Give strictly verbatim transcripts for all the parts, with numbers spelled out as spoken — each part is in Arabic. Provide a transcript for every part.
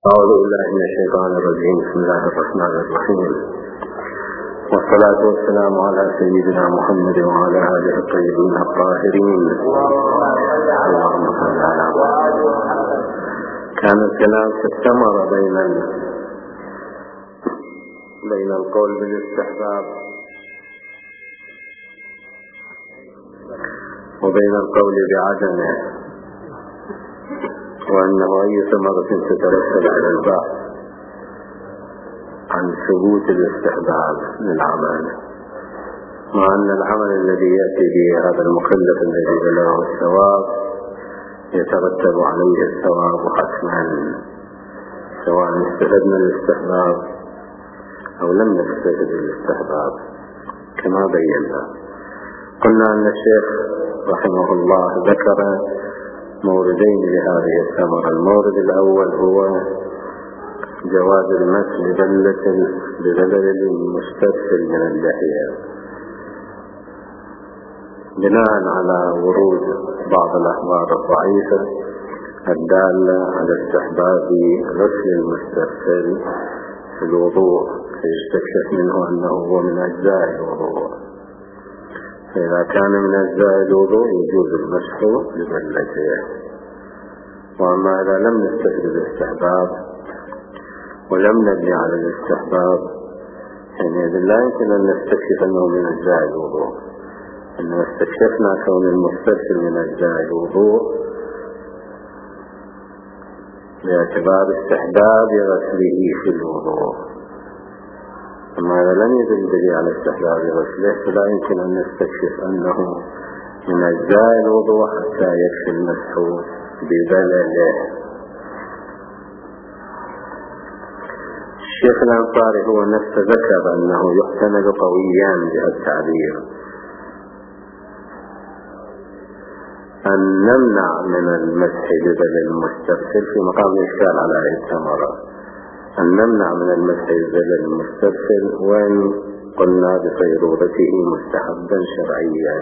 أعوذ بالله من الشيطان الرجيم. بسم الله الرحمن الرحيم، والصلاة والسلام على سيدنا محمد وعلى آله الطيبين الطاهرين. اللهم صل على محمد. كان الكلام في الثمرة بين ال... بين القول بالاستحباب وبين القول بعدمه، وأنه أي ثمرة تترتب على البحث عن ثبوت الاستحباب للعمل، مع أن العمل الذي يأتي به هذا المكلف الذي بلغه الثواب يترتب عليه الثواب حتما، سواء استفدنا الاستحباب أو لم نستفد الاستحباب كما بينا. قلنا أن الشيخ رحمه الله ذكر موردين لهذه الثمرة. المورد الأول هو جواز المسح ببلل المسترسل من اللحية، بناء على ورود بعض الأخبار الضعيفة الدالة على استحباب غسل المسترسل في الوضوء، فيستكشف منه أنه هو من أجزاء الوضوء، فإذا كان من أجزاء الوضوء يجوز المسح ببلته. وأما إذا لم نستفد الاستحباب ولم نبني على الاستحباب حينئذ لا يمكن أن نستكشف أنه من أجزاء الوضوء، إنما استكشفنا كون المسترسل من أجزاء الوضوء باعتبار استحباب غسله في الوضوء. أما إذا لم يدل دليل على استحباب غسله فلا يمكن أن نستكشف أنه من أجزاء الوضوء حتى يكفي المسح ببلله. الشيخ الأنصاري هو نفسه ذكر أنه يحتمل قويا بهالتعبير أن نمنع من المسح ببلل المسترسل في مقام الإشكال على هذه الثمرة، أن نمنع من المسح ببلل المسترسل وإن قلنا بصيرورته مستحبا شرعيا،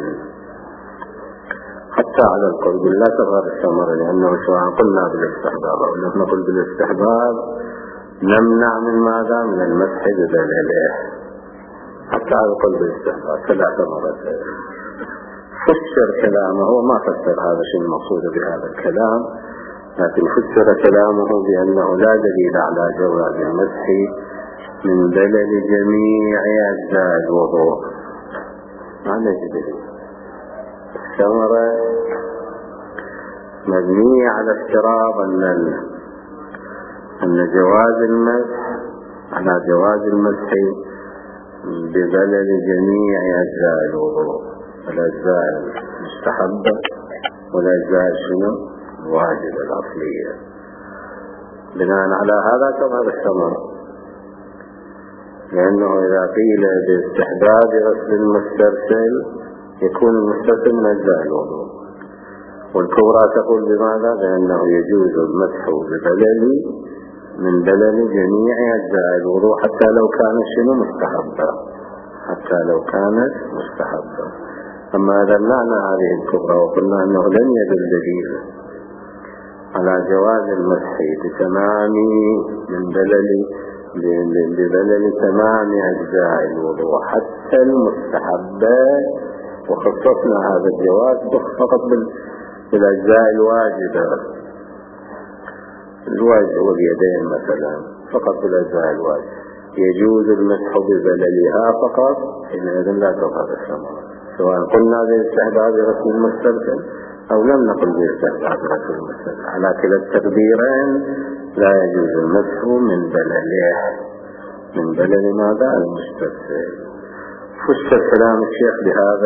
حتى على القلب لا تظهر الثمرة، لأنه سواء قلنا بالاستحباب أو لم نقل بالاستحباب نمنع من ماذا؟ من المسح ببلله، حتى على القلب بالاستحباب فلا ثمرة. فسر كلامه، وما فسر هذا الشيء المقصود بهذا الكلام، لكن فسر كلامه بأنه لا دليل على جواز المسح من بلل جميع أجزاء الوضوء. ما نجد الثمرة مبنية على افتراض أن أن جواز المسح على جواز المسح ببلل جميع أجزاء الوضوء، الأجزاء المستحبة والأجزاء شنو الواجبة الأصلية. بناء على هذا تظهر الثمرة، لأنه إذا قيل باستحباب غسل المسترسل يكون المسترسل من أجزاء الوضوء، والكبرى تقول بماذا؟ بأنه يجوز المسح ببلل من بلل جميع أجزاء الوضوء حتى لو كانت شنو مستحبة، حتى لو كانت مستحبة. أما إذا معنى هذه الكبرى وقلنا أنه لم يدل دليل على جواز المسح بتمام من بلل ببلل تمام أجزاء الوضوء حتى المستحبات، وخصصنا هذا الجواز فقط بالأجزاء الواجبة، الواجب واليدين مثلا فقط بالأجزاء الواجبة يجوز المسح ببللها فقط، حينئذ لا تظهر الثمرة، سواء قلنا باستحباب غسل المسترسل أو لم نقل باستحباب غسل المسترسل. على كلا التقديرين لا يجوز المسح من بلله، من بلل ماذا؟ المسترسل. فسر كلام الشيخ بهذا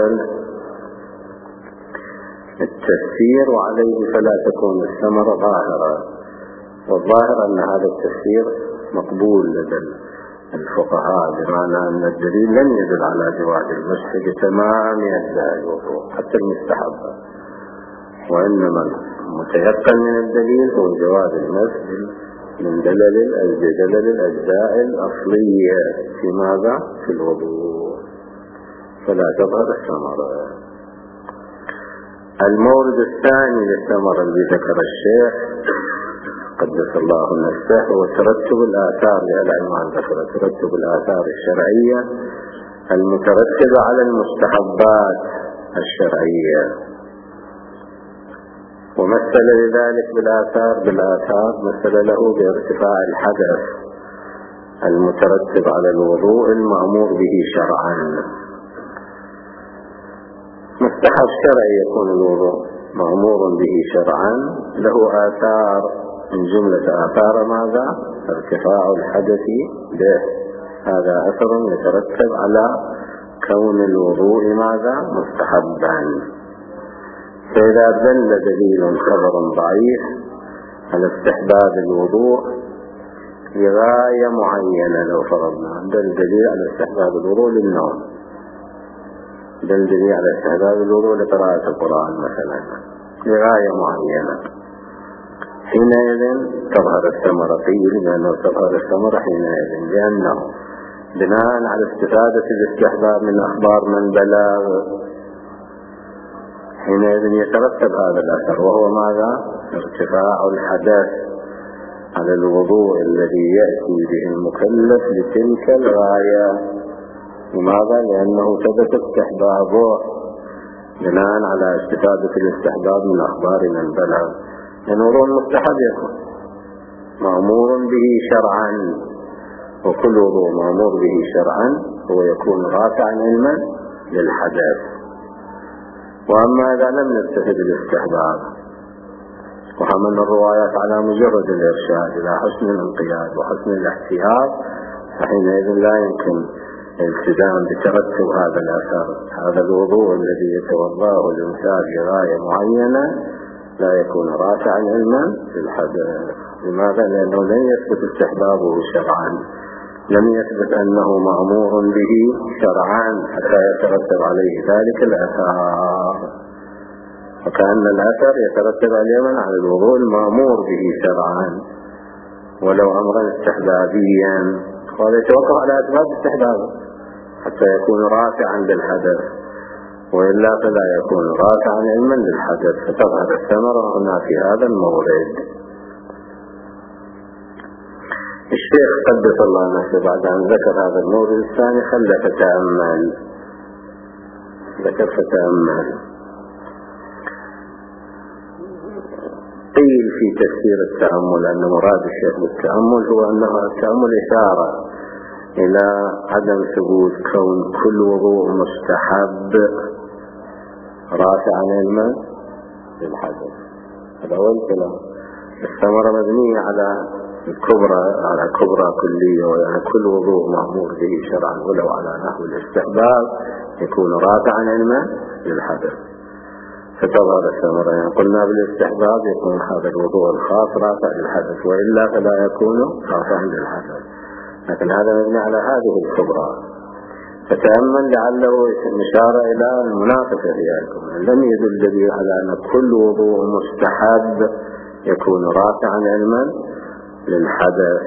التفسير، وعليه فلا تكون الثمرة ظاهرة، والظاهر أن هذا التفسير مقبول لدى الفقهاء، بمعنى أن الدليل لم يدل على جواز المسح بتمام أجزاء الوضوء حتى المستحبة، وإنما المتيقن من الدليل هو جواز المسح من دلل دلل الأجزاء الأصلية في ماذا؟ في الوضوء، فلا تظهر الثمرة. المورد الثاني للثمرة الذي ذكر الشيخ قدس الله نفسه، وترتب الآثار للعنوان ذكر ترتب الآثار الشرعية المترتبة على المستحبات الشرعية، ومثل لذلك بالآثار بالآثار مثل له بارتفاع الحدث المترتب على الوضوء المأمور به شرعا. مستحب شرعي يكون الوضوء مأمور به شرعا له آثار، من جملة آثار ماذا؟ ارتفاع الحدث به، هذا أثر يترتب على كون الوضوء ماذا؟ مستحبا. فإذا دل دليل خبر ضعيف على استحباب الوضوء لغاية معينة، لو فرضنا دل دليل على استحباب الوضوء للنوم، دل دليل على استحباب الوضوء لقراءة القرآن مثلا لغاية معينة، حينئذ تظهر الثمرة. قيل لأنه تظهر الثمرة حينئذ لأنه بناء على استفادة الاستحباب من أخبار من بلغ، حينئذ يترتب هذا الأثر، وهو ماذا؟ ارتفاع الحدث على الوضوء الذي يأتي به المكلف لتلك الغاية. لماذا؟ لأنه ثبت استحبابه بناء على استفادة الاستحباب من أخبار من بلغ. لأن وضوء المستحب يكون مأمور به شرعا، وكل وضوء مأمور به شرعا هو يكون رافعا علما للحدث. وأما إذا لم نستفد الاستحباب وحملنا الروايات على مجرد الإرشاد إلى حسن الانقياد وحسن الاحتياط، فحينئذ لا يمكن الالتزام بترتب هذا الأثر. هذا الوضوء الذي يتوضاه الإنسان لغاية معينة لا يكون رافعا علما للحدث. لماذا؟ لأنه لن يثبت استحبابه شرعا، لم يثبت أنه مأمور به شرعا حتى يترتب عليه ذلك الأثر. وكأن الأثر يترتب عليه على الوضوء المأمور به شرعا ولو أمرا استحبابيا، وهذا يتوقف على أسباب استحبابه حتى يكون رافعا للحدث، وإلا فلا يكون رافعا علما للحدث، فتظهر الثمرة هنا في هذا المورد. الشيخ قدس الله نفسه بعد أن ذكر هذا المورد الثاني خلى فتأمل، ذكر فتأمل. قيل في تفسير التأمل أن مراد الشيخ بالتأمل هو أنه التأمل إشارة إلى عدم ثبوت كون كل وضوء مستحب رافعا علما للحدث. هذا هو الكلام. الثمرة مبنية على الكبرى، على كبرى كلية، ويعني كل وضوء مأمور به شرعا ولو على نحو الاستحباب يكون رافعا علما للحدث، فتظهر الثمرة. يعني قلنا بالاستحباب يكون هذا الوضوء الخاص رافع للحدث، وإلا فلا يكون رافعا للحدث، لكن هذا مبني على هذه الكبرى. فتأمل لعله إشارة إلى المناقشة فيكم. لم يدل دليل على أن كل وضوء مستحب يكون رافعا علما للحدث،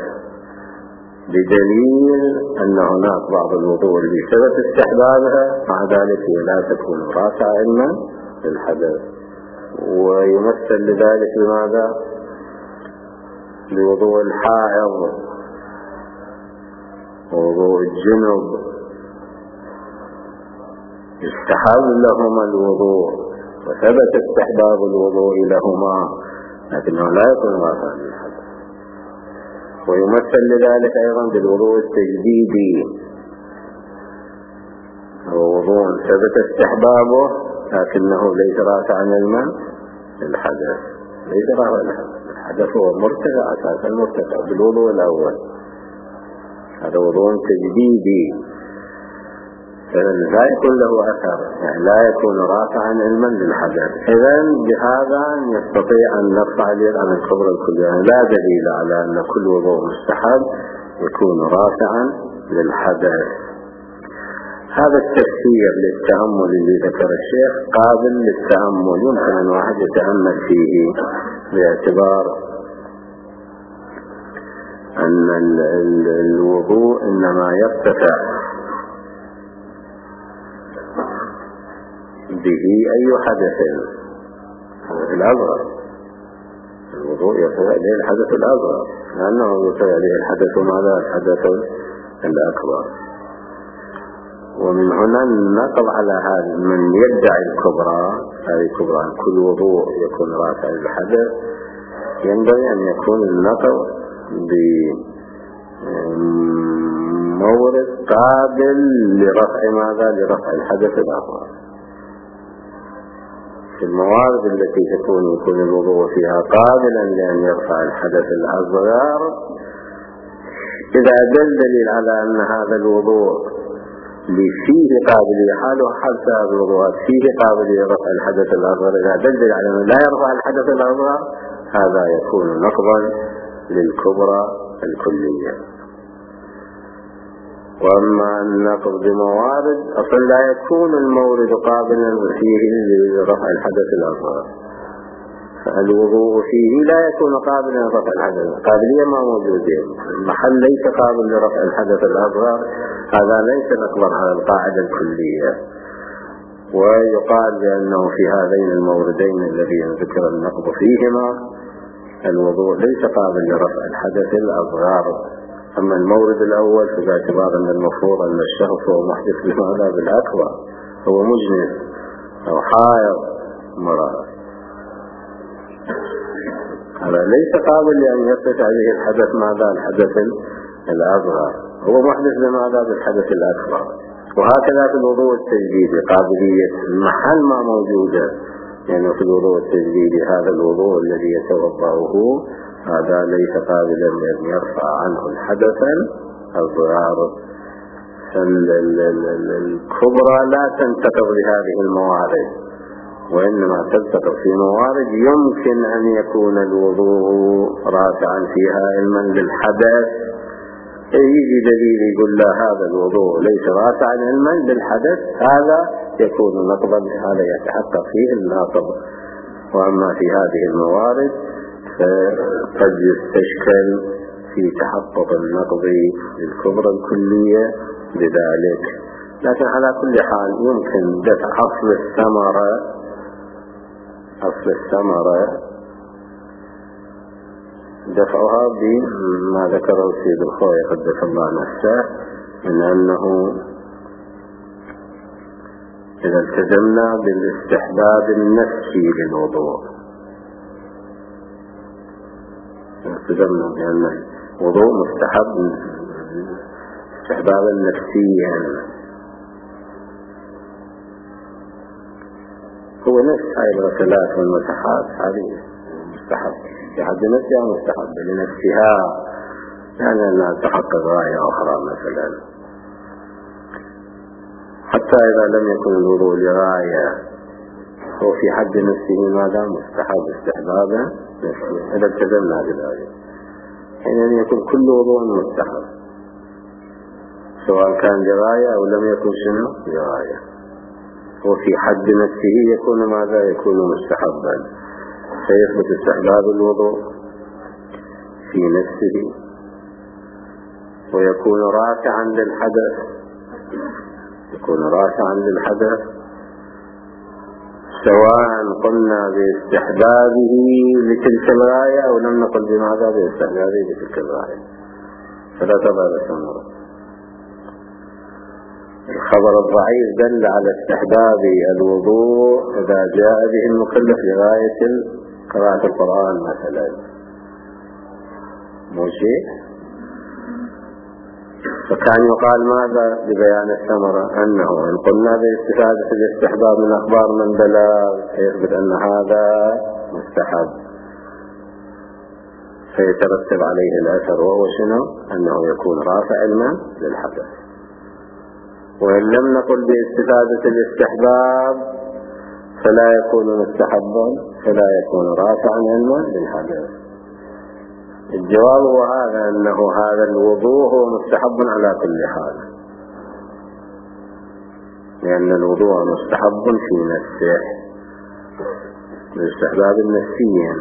بدليل أن هناك بعض الوضوء اللي ثبت استحبابها مع ذلك لا تكون رافعا علما للحدث. ويمثل لذلك بماذا؟ بوضوء الحائض ووضوء الجنب، يستحب لهما الوضوء وثبت استحباب الوضوء لهما، لكنه لا يكون رافعا للحدث. ويمثل لذلك أيضا بالوضوء التجديدي، هو وضوء ثبت استحبابه لكنه ليس رافعا علما للحدث، ليس رافعا للحدث. الحدث هو مرتفع أساسا، مرتفع بالوضوء الأول، هذا وضوء تجديدي لا يكون له أثر، يعني لا يكون رافعا علما للحدث. إذن بهذا يستطيع أن نرفع اليد عن الكبرى الكلية، يعني لا دليل على أن كل وضوء مستحب يكون رافعا للحدث. هذا التفسير للتأمل اللي ذكر الشيخ قابل للتأمل، يمكن أن واحد يتأمل فيه باعتبار أن الوضوء إنما يرتفع به أي حدث الأصغر. الوضوء يرفع إليه الحدث الأصغر، لأنه يرفع إليه الحدث ماذا؟ الحدث الأكبر. ومن هنا النقل على هذا من يدعي الكبرى، هذه الكبرى كل وضوء يكون رافع الحدث، ينبغي أن يكون النقل بمورد قابل لرفع ماذا؟ لرفع الحدث الأصغر. في الموارد التي تكون يكون الوضوء فيها قابلا لأن يرفع الحدث الأصغر، إذا دل دليل على أن هذا الوضوء فيه قابلية حاله حال سائر الوضوءات فيه قابلية رفع الحدث الأصغر، إذا دل على أنه لا يرفع الحدث الأصغر هذا يكون نقضا للكبرى الكلية. وأما النقض بموارد أصلا لا يكون المورد قابلا فيه لرفع الحدث الأصغر، فالوضوء فيه لا يكون قابلا لرفع الحدث، قابلية ما موجودين، المحل ليس قابل لرفع الحدث الأصغر، هذا ليس نقضا على القاعدة الكلية. ويقال بأنه في هذين الموردين الذين ذكر النقض فيهما الوضوء ليس قابل لرفع الحدث الأصغر. أما المورد الأول فباعتبار أن المفروض أن الشخص هو محدث بمعنى بالأكبر، هو مجنس أو حائض مرض، هذا ليس قابل لأن يصف عليه الحدث ماذا؟ الحدث الأصغر، هو محدث بماذا؟ بالحدث الأكبر. وهكذا في الوضوء التجديدي قابلية المحل ما موجودة، يعني في الوضوء التجديدي هذا الوضوء الذي يتوضأه هذا ليس قابلا لأن يرفع عنه الحدث الأصغر. الكبرى لا تنتقض بهذه الموارد، وإنما تلتقط في موارد يمكن أن يكون الوضوء رافعا فيها علما للحدث، يجي دليل يقول لا هذا الوضوء ليس رافعا علما للحدث، هذا يكون نقضا، هذا يتحقق فيه الناقض. وأما في هذه الموارد فقد يستشكل في تحقق النقض للكبرى الكلية بذلك. لكن على كل حال يمكن دفع أصل الثمرة أصل الثمرة دفعها بما ذكره السيد الخوي قدس الله نفسه، من أنه إذا التزمنا بالاستحباب النفسي للوضوء، التزمنا بأن الوضوء مستحب استحبابا نفسيا، هو نفس هاي الغسلات والمسحات هذه مستحب في حد نفسها، مستحب لنفسها، يعني أنها تحقق غاية أخرى مثلا. حتى إذا لم يكن الوضوء لغاية هو في حد نفسه ماذا؟ مستحب استحبابا نفسيا، إذا التزمنا بذلك حين أن يكون كل وضوء مستحب سواء كان لغاية أو لم يكن شنو لغاية، وفي حد نفسه يكون ماذا؟ يكون مستحبا، فيثبت استحباب الوضوء في نفسه ويكون رافعا للحدث، يكون رافعا للحدث سواء قلنا باستحبابه لتلك الغاية أو لم نقل بماذا؟ باستحبابه لتلك الغاية، فلا تبال ثمرة. الخبر الضعيف دل على استحباب الوضوء إذا جاء به المكلف لغاية قراءة القرآن مثلا، مو شيء، فكان يقال ماذا ببيان الثمرة؟ أنه إن قلنا باستفادة الاستحباب من أخبار من بلغ فيثبت أن هذا مستحب، فيترتب عليه الأثر، وهو شنو؟ أنه يكون رافع علما للحدث. وإن لم نقل باستفادة الاستحباب فلا يكون مستحبا، فلا يكون رافعا علما للحدث. الجواب هو هذا، أنه هذا الوضوء هو مستحب على كل حال، لأن الوضوء مستحب في نفسه باستحباب نفسيا،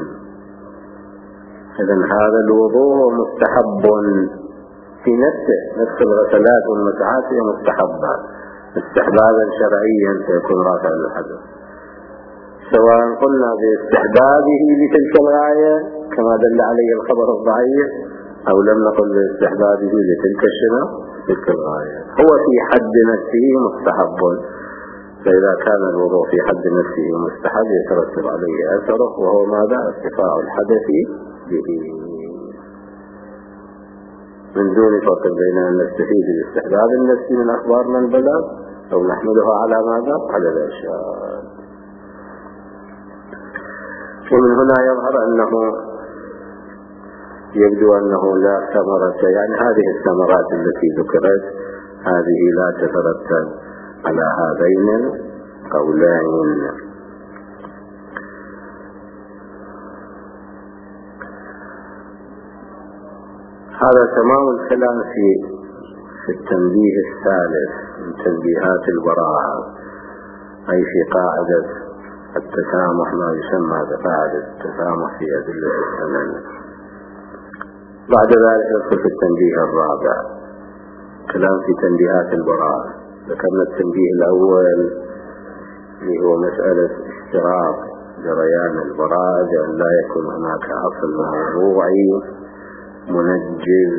إذن هذا الوضوء مستحب في نفسه، نفس الغسلات والمسحات هي مستحبة، استحبابا شرعيا فيكون رافعا للحدث. سواء قلنا باستحبابه لتلك الغاية كما دل عليه الخبر الضعيف أو لم نقل باستحبابه لتلك الشنو تلك الغاية. هو في حد نفسه مستحب، فإذا كان الوضوء في حد نفسه مستحب يترتب عليه أثره، وهو ماذا؟ ارتفاع الحدث به، من دون فرق بين أن نستفيد باستحباب النفس من أخبار من بلغ أو نحملها على ماذا؟ على الإرشاد. ومن هنا يظهر أنه يبدو أنه لا ثمرة، يعني هذه الثمرات التي ذكرت هذه لا تترتب على هذين القولين. هذا تمام الكلام في في التنبيه الثالث من تنبيهات البراءة، أي في قاعدة التسامح، ما يسمى بقاعدة التسامح في أدلة الثمن. بعد ذلك ندخل في التنبيه الرابع، كلام في تنبيهات البراءة. ذكرنا التنبيه الأول اللي هو مسألة اشتراط جريان البراءة بأن لا يكون هناك أصل موضوعي منجز،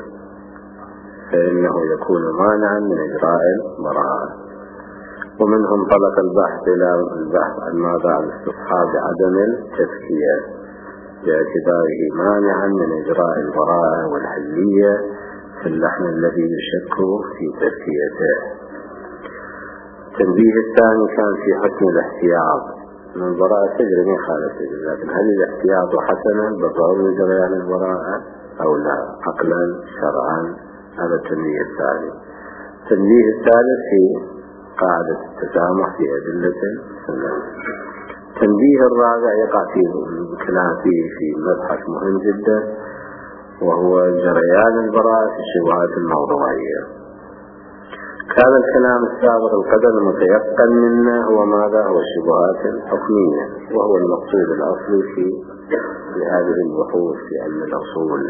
فإنه يكون مانعا من إجراء البراءة. ومنهم طلق البحث إلى البحث عن ماذا؟ عن استصحاب عدم التزكية باعتباره مانعا من إجراء البراءة والحلية في اللحم الذي يشك في تزكيته. التنبيه الثاني كان في حكم الاحتياط من البراءة تجري من خالف تجري، لكن هل الاحتياط حسنا بضرورة جريان البراءة أو لا، عقلا شرعا؟ هذا التنبيه الثاني. التنبيه الثالث في قاعدة التسامح في أدلة السنة. التنبيه الرابع يقع في الكلام فيه في مبحث مهم جدا، وهو جريان البراءة في الشبهات الموضوعية. كان الكلام السابق القدر المتيقن منه هو ماذا؟ هو الشبهات الحكمية، وهو المقصود الأصلي في هذه البحوث في علم الأصول.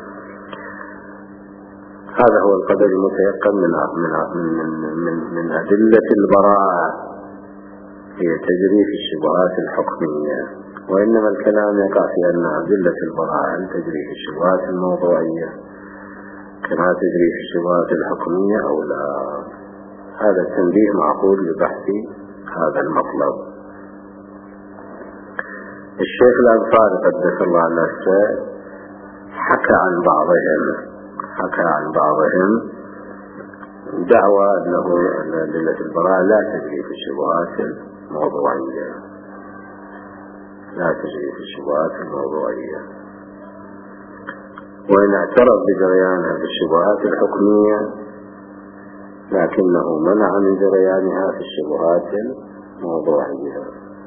هذا هو القدر المتيقن من من من من, من أدلة البراءة، هي تجري في الشبهات الحكمية. وإنما الكلام يقع في أن أدلة البراءة تجري في الشبهات الموضوعية كما تجري في الشبهات الحكمية أو لا. هذا التنبيه معقول لبحث هذا المطلب. الشيخ الأنصاري قدس الله نفسه حكى عن بعضهم حكى عن بعضهم دعوى أنه أدلة البراءة لا تجري في الشبهات الموضوعية لا تجري في الشبهات الموضوعية وإن اعترف بجريانها في الشبهات الحكمية، لكنه منع من جريانها في الشبهات الموضوعية.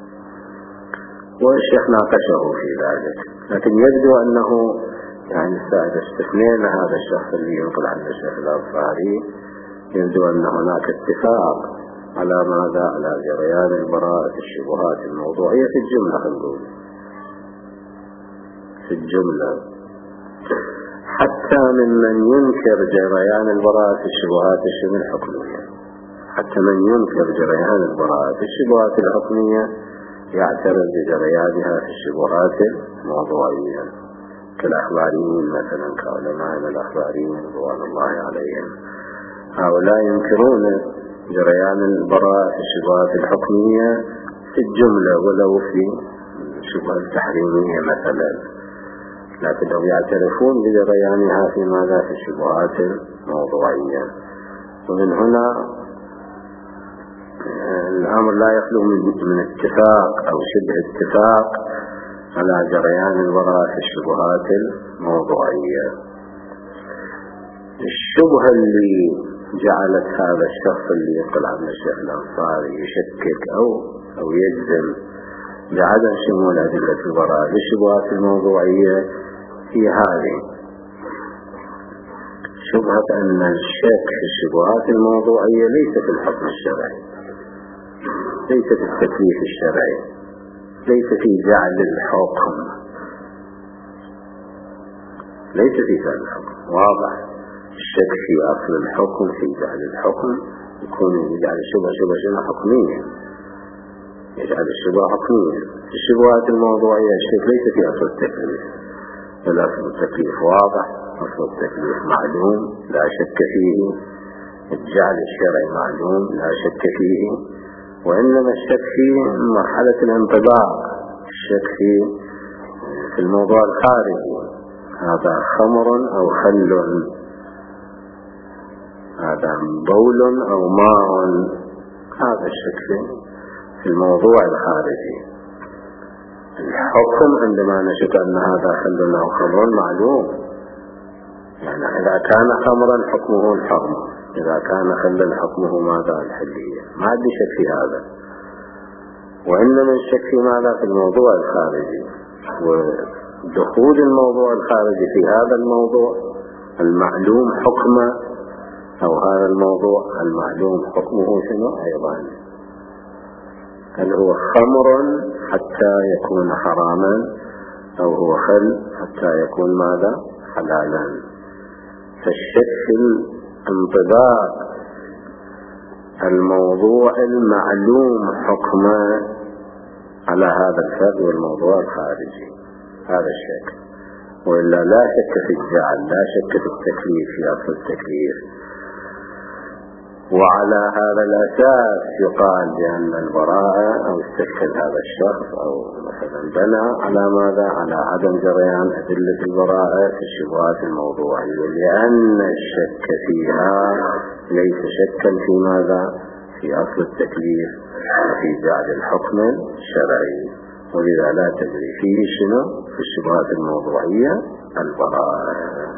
والشيخ ناقشه في ذلك، لكن يبدو أنه يعني إذا استثنينا هذا الشخص اللي ينقل عن الشيخ الأنصاري، يبدو أن هناك اتفاق على ماذا؟ على جريان البراءة في الشبهات الموضوعية في الجملة. نقول في الجملة حتى ممن ينكر جريان البراءة في الشبهات الحكمية، حتى من ينكر جريان البراءة في الشبهات الحكمية يعترف بجريانها في الشبهات الموضوعية، كالأخباريين مثلا، كعلماء الأخباريين رضوان الله عليهم. هؤلاء ينكرون جريان البراءة في الشبهات الحكمية في الجملة ولو في الشبهة التحريمية مثلا، لكنهم يعترفون بجريانها في ماذا؟ في الشبهات الموضوعية. ومن هنا الأمر لا يخلو من اتفاق أو شبه اتفاق على جريان البراءة في الشبهات الموضوعية. الشبهة اللي جعلت هذا الشخص اللي ينقل عن الشيخ الأنصاري يشكك أو أو يجزم بعدم شمول أدلة البراءة للشبهات الموضوعية هي هذه شبهة أن الشك في الشبهات الموضوعية ليس في الحكم الشرعي، ليس في التكليف الشرعي، ليس في جعل الحكم، ليس في جعل الحكم. واضح الشك في أصل الحكم، في جعل الحكم يكون يجعل الشبهة شبهة شبهة حكمية، يجعل الشبهة حكمية. الشبهات الموضوعية الشيخ ليس في أصل التكليف، بل أصل التكليف واضح، أصل التكليف معلوم لا شك فيه، الجعل الشرعي معلوم لا شك فيه، وإنما الشك في مرحلة الانطباق، الشك في في الموضوع الخارجي، هذا خمر أو خل، هذا بول أو ماء، هذا الشك في الموضوع الخارجي. الحكم عندما نشك أن هذا خل أو خمر معلوم، يعني إذا كان خمرا حكمه الحرمة، إذا كان خلا حكمه ماذا؟ الحلية. ما عندي شك في هذا، وإنما الشك في ماذا؟ في الموضوع الخارجي، ودخول الموضوع الخارجي في هذا الموضوع المعلوم حكمه، أو هذا الموضوع المعلوم حكمه شنو أيضا؟ هل هو خمر حتى يكون حراما، أو هو خل حتى يكون ماذا؟ حلالا. فالشك في الانطباق الموضوع المعلوم حكمه على هذا الفرد والموضوع الخارجي، هذا الشك. وإلا لا شك في الجعل، لا شك في التكليف، في أصل التكليف. وعلى هذا الأساس يقال بأن البراءة أو استشهد هذا الشخص أو مثلا بنى على ماذا؟ على عدم جريان أدلة البراءة في الشبهات الموضوعية، لأن الشك فيها ليس شكا في ماذا؟ في أصل التكليف وفي جعل الحكم الشرعي، ولذا لا تجري فيه شنو؟ في الشبهات الموضوعية البراءة.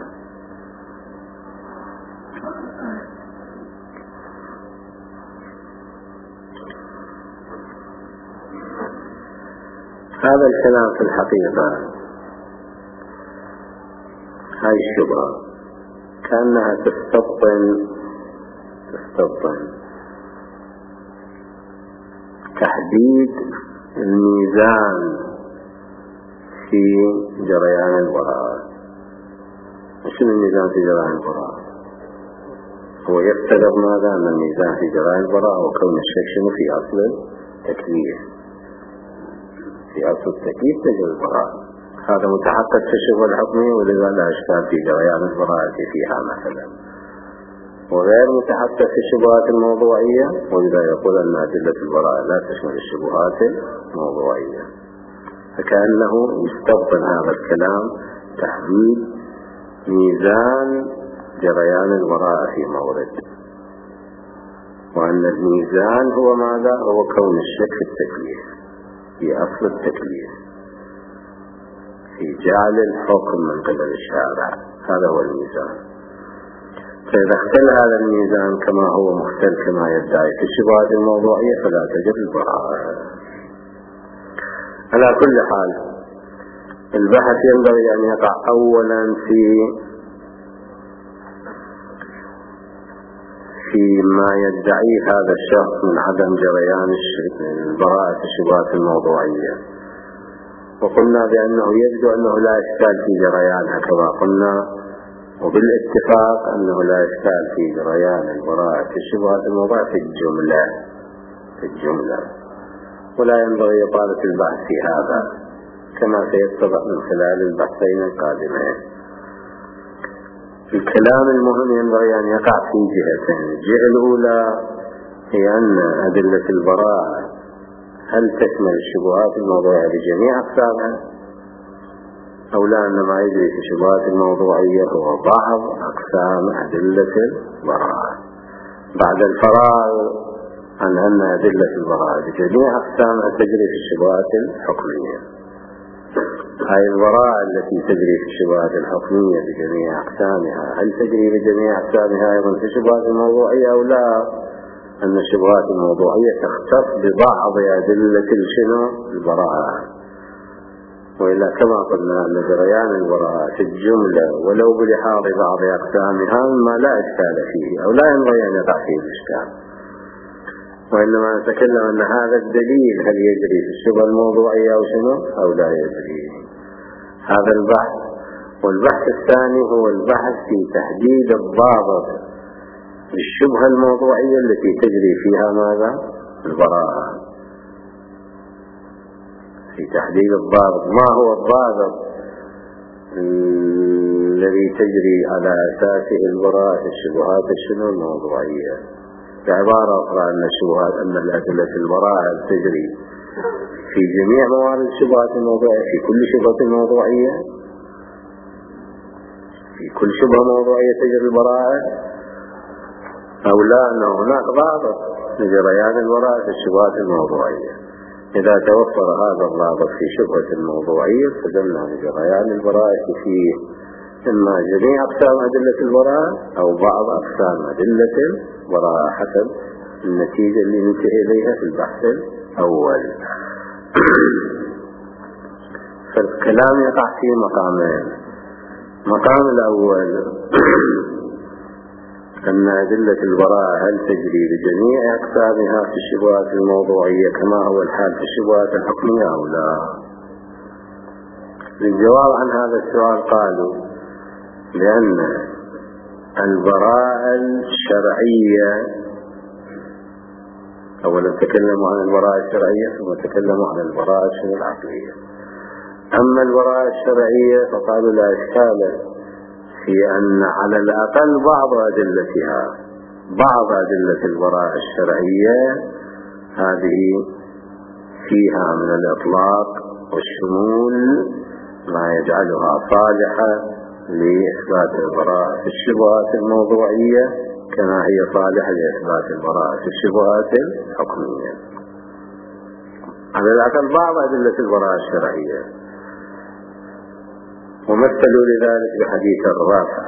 هذا الكلام في الحقيقة، هاي الشبهة كأنها تستبطن تستبطن تحديد الميزان في جريان البراءة. شنو الميزان في جريان البراءة؟ هو يفترض ماذا؟ أن الميزان في جريان البراءة وكون الشك شنو في أصل التكليف، في أصل التكليف تجري البراءة. هذا متحقق في الشبهة الحكمية، ولذا لا إشكال في جريان البراءة فيها مثلا، وغير متحقق في الشبهات الموضوعية، ولذا يقول أن أدلة البراءة لا تشمل الشبهات الموضوعية. فكأنه يستبطن هذا الكلام تحديد ميزان جريان البراءة في مورد، وأن الميزان هو ماذا؟ هو كون الشك في التكليف، في أصل التكليف، في جعل الحكم من قبل الشارع، هذا هو الميزان. فإذا اختل هذا الميزان كما هو مختل كما يدعي في الشبهات الموضوعية فلا تجد البراءة. على كل حال البحث ينبغي أن يقع أولا في في ما يدعيه هذا الشخص من عدم جريان البراءة في الشبهات الموضوعية، وقلنا بأنه يبدو أنه لا إشكال في جريانها كما قلنا، وبالاتفاق أنه لا إشكال في جريان البراءة في الشبهات الموضوعية في الجملة في الجملة ولا ينبغي إطالة البحث في هذا كما سيتضح من خلال البحثين القادمين. الكلام المهم ينبغي أن يقع في جهتين. الجهة الأولى هي أن أدلة البراءة هل تشمل الشبهات الموضوعية بجميع أقسامها، أو لا أن ما يجري في الشبهات الموضوعية هو بعض أقسام أدلة البراءة، بعد الفراغ عن أن أدلة البراءة بجميع أقسامها تجري في الشبهات الحكمية. هذه البراءة التي تجري في الشبهات الحكمية بجميع أقسامها هل تجري بجميع أقسامها أيضا في الشبهات الموضوعية أو لا؟ أن الشبهات الموضوعية تختص ببعض أدلة شنو البراءة، وإلا كما قلنا أن جريان البراءة في الجملة ولو بلحاظ بعض أقسامها ما لا إشكال فيه أو لا ينبغي أن يقع فيه الإشكال، وإنما نتكلم أن هذا الدليل هل يجري في الشبهة الموضوعية أو شنو أو لا يجري. هذا البحث. والبحث الثاني هو البحث في تحديد الضابط للشبهة الموضوعية التي تجري فيها ماذا؟ البراءة. في تحديد الضابط. ما هو الضابط الذي تجري على أساسه البراءة الشبهات الشنو الموضوعية؟ بعبارة أخرى أن الشبهات أن الأدلة البراءة تجري في جميع موارد الشبهات الموضوعية، في كل شبهة موضوعية، في كل شبهة موضوعية تجري البراءة، أو لا أن هناك ضابط لجريان البراءة في الشبهات الموضوعية. إذا توفر هذا الضابط في شبهة الموضوعية فدلنا لجريان البراءة فيه إما جميع أقسام أدلة البراءة أو بعض أقسام أدلة البراءة حسب النتيجة اللي ننتهي إليها في البحث الأول. فالكلام يقع في مقامين. مقام الأول أن أدلة البراءة هل تجري لجميع أقسامها في الشبهات الموضوعية كما هو الحال في الشبهات الحكمية أو لا؟ للجواب عن هذا السؤال قالوا لأن البراءة الشرعية، أولا تكلموا عن البراءة الشرعية ثم تكلموا عن البراءة العقلية. أما البراءة الشرعية فقالوا لا إشكال في أن على الأقل بعض أدلتها، بعض أدلة البراءة الشرعية هذه فيها من الإطلاق والشمول ما يجعلها صالحة لإثبات البراءة في الشبهات الموضوعية كما هي صالحة لإثبات البراءة في الشبهات الحكمية. على الأقل بعض أدلة البراءة الشرعية. ومثلوا لذلك بحديث الرافع،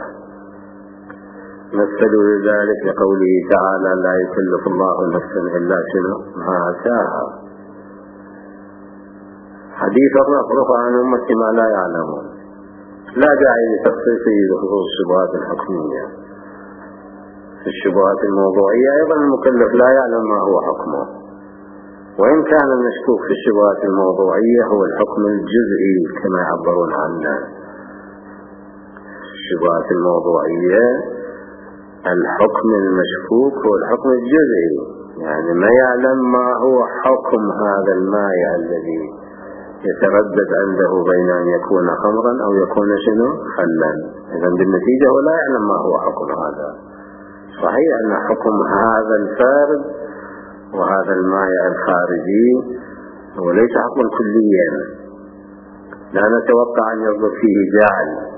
مثلوا لذلك بقوله تعالى لا يكلف الله نفسا إلا شنو ما آتاها. حديث الرافع رفع عن أمة ما لا يعلمون، لا داعي لتخصيصه بخصوص الشبهات الحكمية. في الشبهات الموضوعية أيضا المكلف لا يعلم ما هو حكمه، وإن كان المشكوك في الشبهات الموضوعية هو الحكم الجزئي كما يعبرون عنه. الشبهات الموضوعية الحكم المشكوك هو الحكم الجزئي، يعني ما يعلم ما هو حكم هذا المائع الذي يتردد عنده بين أن يكون خمرا أو يكون شنو خلا. إذن بالنتيجة هو لا يعلم ما هو حكم هذا. صحيح أن حكم هذا الفارد وهذا المائع الخارجي هو ليس حكما كليا، لا نتوقع أن يصدر فيه جاعل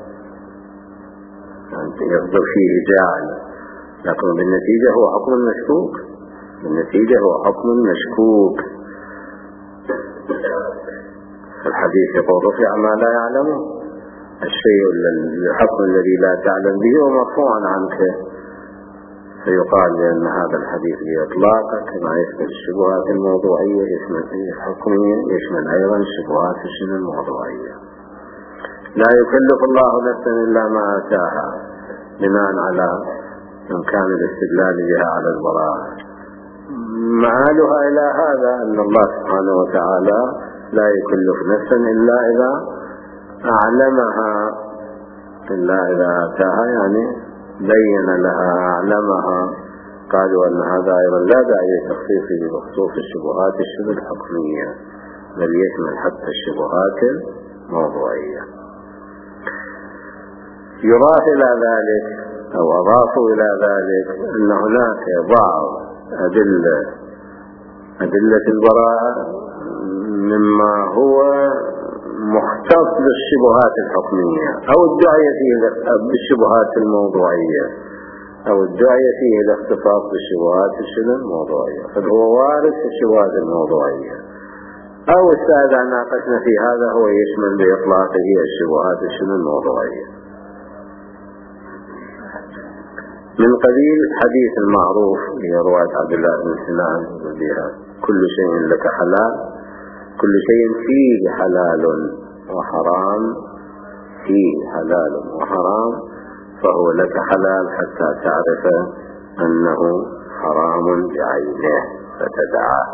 يصدر فيه جاعل لكن بالنتيجة هو حكم مشكوك، بالنتيجة هو حكم مشكوك. الحديث يقول رفع ما لا يعلمه، الشيء الحكم الذي لا تعلم به ومرفوعا عنك، فيقال لأن هذا الحديث بإطلاقه كما يشمل الشبهات الموضوعية يشمل الحكمية يشمل أيضا الشبهات الموضوعية. لا يكلف الله نفسا إلا ما آتاها بناء على إمكان الاستدلال بها على البراءة. معالها إلى هذا أن الله سبحانه وتعالى لا يكلف نفسا إلا إذا أعلمها، إلا إذا آتاها يعني بين لها أعلمها. قالوا أن هذا أيضا لا داعي لتخصيصه بخصوص الشبهات الشبه الحكمية بل يشمل حتى الشبهات الموضوعية. يضاف إلى ذلك أو أضافوا إلى ذلك أن هناك بعض أدلة أدلة البراءة مما هو مختص بالشبهات الحكمية أو الدعية فيه بالشبهات الموضوعية أو الدعية فيه الاختصاص بالشبهات الموضوعية، فهو وارث الشبهات الموضوعية. أو السادة ناقشنا في هذا هو يشمل بإطلاقه الشبهات الموضوعية. من قبيل الحديث المعروف لرواية عبد الله بن سنان بها كل شيء لك حلال، كل شيء فيه حلال وحرام، فيه حلال وحرام فهو لك حلال حتى تعرف أنه حرام بعينه فتدعاه.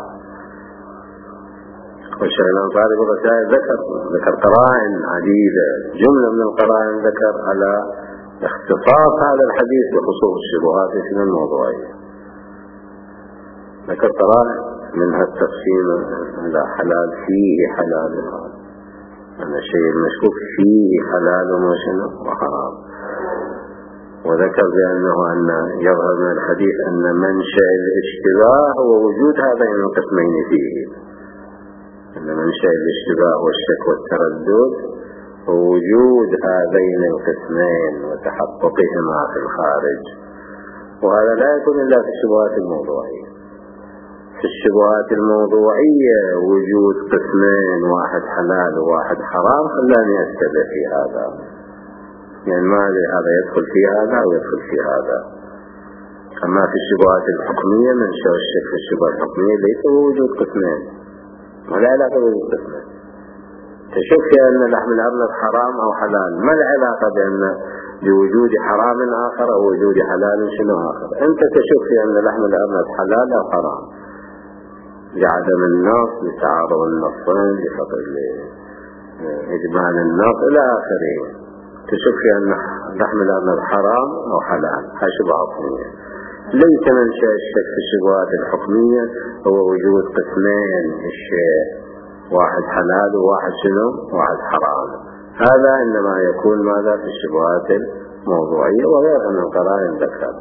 والشيخ الأنصاري بالرسائل ذكر ذكر قرائن عديدة، جملة من القرائن ذكر على اختصاص هذا الحديث بخصوص الشبهات الموضوعية. ذكر قرائن منها التقسيم لا حلال فيه حلال، أن الشيء المشكوك فيه حلال وشنو وحرام. وذكر بأنه أن يظهر من الحديث أن منشأ الاشتباه هو وجود هذين القسمين فيه، أن منشأ الاشتباه والشك والتردد هو وجود هذين القسمين وتحققهما في الخارج. وهذا لا يكون إلا في الشبهات الموضوعية. في الشبهات الموضوعية وجود قسمين واحد حلال وواحد حرام خلاني أستبع في هذا، يعني ما أدري هذا يدخل في هذا أو يدخل في هذا. أما في الشبهات الحكمية منشأ الشك في الشبهات الحكمية ليس هو وجود قسمين ولا علاقة بوجود قسمين. تشك في أن لحم الأرنب حرام أو حلال، ما العلاقة بأن بوجود حرام آخر أو وجود حلال شنو آخر؟ أنت تشك في أن لحم الأرنب حلال أو حرام لعدم النص، لتعارض النصين، لفقر لإجمال النص إلى آخره. تشك في أن لحم الأرنب حرام أو حلال، هاي شبهة حكمية. ليس منشأ الشك في الشبهات الحكمية هو وجود قسمين الشيء، واحد حلال وواحد شنو واحد حرام. هذا إنما يكون ماذا في الشبهات الموضوعية وغيرها من قرائن ذكر.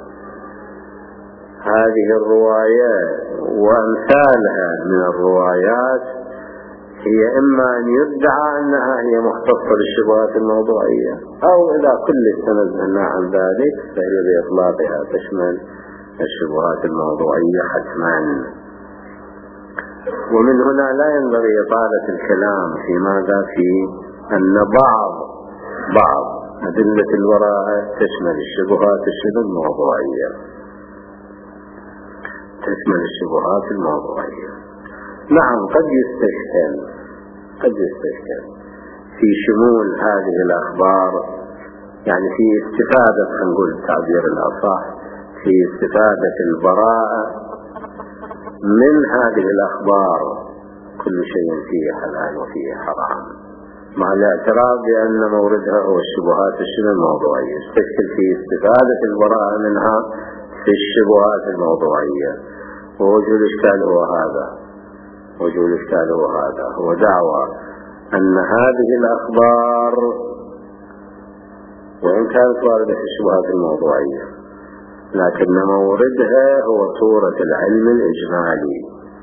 هذه الروايات وأمثالها من الروايات هي إما أن يدعى أنها هي مختصة بالشبهات الموضوعية، أو إذا كل استندنا عن ذلك فهي بإطلاقها تشمل الشبهات الموضوعية حتما. ومن هنا لا ينبغي إطالة الكلام في ماذا في أن بعض بعض أدلة البراءة تشمل الشبهات الموضوعية، تشمل الشبهات الموضوعية. نعم قد يستشكل قد يستشكل في شمول هذه الأخبار، يعني في استفادة، نقول التعبير الأصح، في استفادة البراءة من هذه الأخبار كل شيء فيه حلال وفيه حرام، مع الاعتراف بأن موردها هو الشبهات الموضوعية. يستشكل في استفادة البراءة منها في الشبهات الموضوعية. ووجه الإشكال هو هذا، وجه الإشكال هو هذا هو دعوة أن هذه الأخبار وإن كانت واردة في الشبهات الموضوعية لكن موردها هو صورة العلم الإجمالي.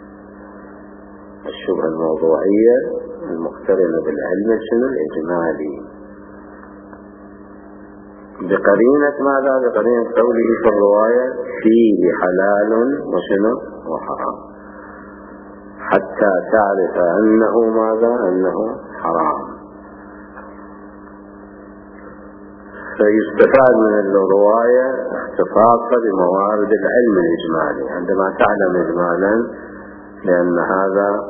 الشبهة الموضوعية المقترنة بالعلم الإجمالي بقرينة ماذا؟ بقرينة قوله في الرواية فيه حلال وشنو وحرام، حتى تعرف أنه ماذا؟ أنه حرام. فيستفاد من الرواية اختصاصا بموارد العلم الإجمالي، عندما تعلم إجمالا لأن هذا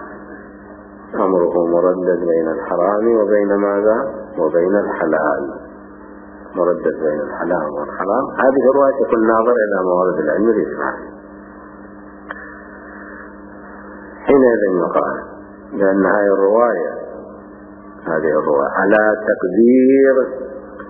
أمره مردد بين الحرام وبين ماذا؟ وبين الحلال، مردد بين الحلال والحرام. هذه الرواية تكون ناظر إلى موارد العلم الإجمالي. حينئذ يقال لأن هذه الرواية هذه الرواية على تقدير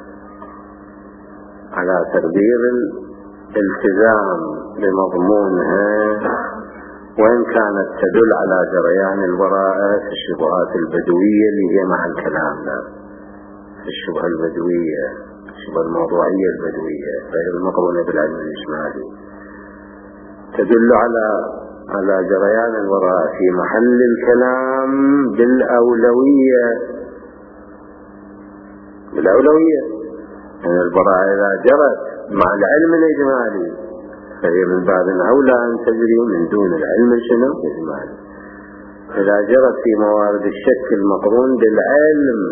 على تقدير الالتزام بمضمونها، وإن كانت تدل على جريان البراءة في الشبهات البدوية اللي هي مع الكلام ده، في الشبهة البدوية، الشبهة الموضوعية البدوية غير المقرونة بالعلم الإجمالي، تدل على على جريان البراءة في محل الكلام بالأولوية بالأولوية يعني البراءة إذا جرت مع العلم الإجمالي فهي من باب أولى أن تجري من دون العلم شنو الإجمالي. إذا جرت في موارد الشك المقرون بالعلم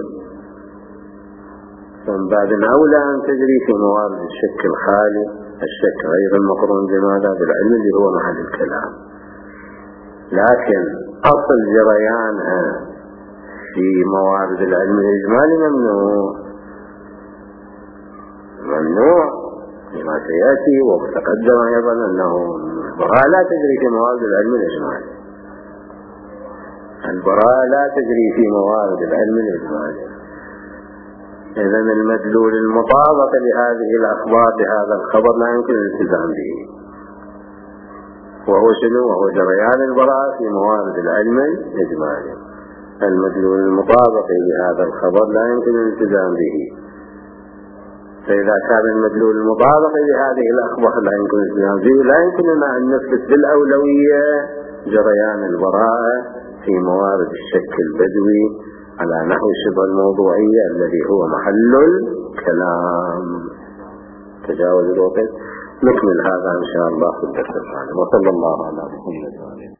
فمن باب أولى أن تجري في موارد الشك الخالي، الشك غير المقرون بماذا؟ بالعلم اللي هو محل الكلام. لكن أصل جريانها في موارد العلم الإجمالي ممنوع ممنوع لما سيأتي وتقدم أيضا أنه البراءة لا تجري في موارد العلم الإجمالي، البراءة لا تجري في موارد العلم الإجمالي. إذن المدلول المطابق لهذه الأخبار لهذا الخبر لا يمكن الالتزام به. وهو شنو؟ وهو جريان البراءة في موارد العلم الإجمالي. المدلول المطابق لهذا الخبر لا يمكن الالتزام به، فإذا كان المدلول المطابق لهذه الأخبار لا يمكن الالتزام به، لا يمكننا أن نثبت بالأولوية جريان البراءة في موارد الشك البدوي على نحو شبه الموضوعية الذي هو محل الكلام. تجاوز الوقت، نكمل هذا إن شاء الله في الدرس الثاني. وصلى الله على محمد.